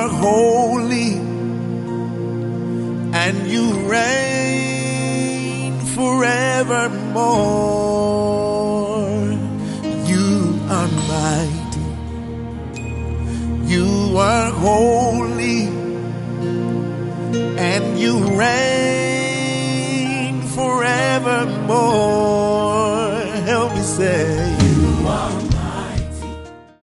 holy and you reign forevermore. You are mighty. You are holy and you reign forevermore.